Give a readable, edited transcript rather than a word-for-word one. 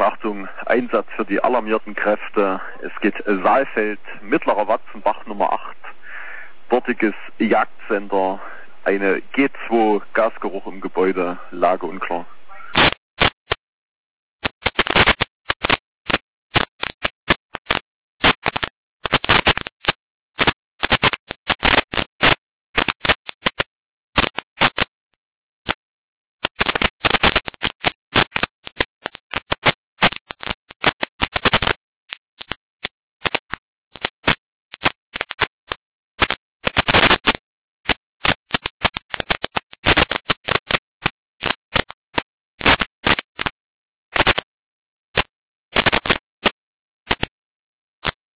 Achtung, Einsatz für die alarmierten Kräfte. Es geht Saalfeld, Mittlerer Watzenbach Nummer 8, dortiges Jagdcenter, eine G2, Gasgeruch im Gebäude, Lage unklar.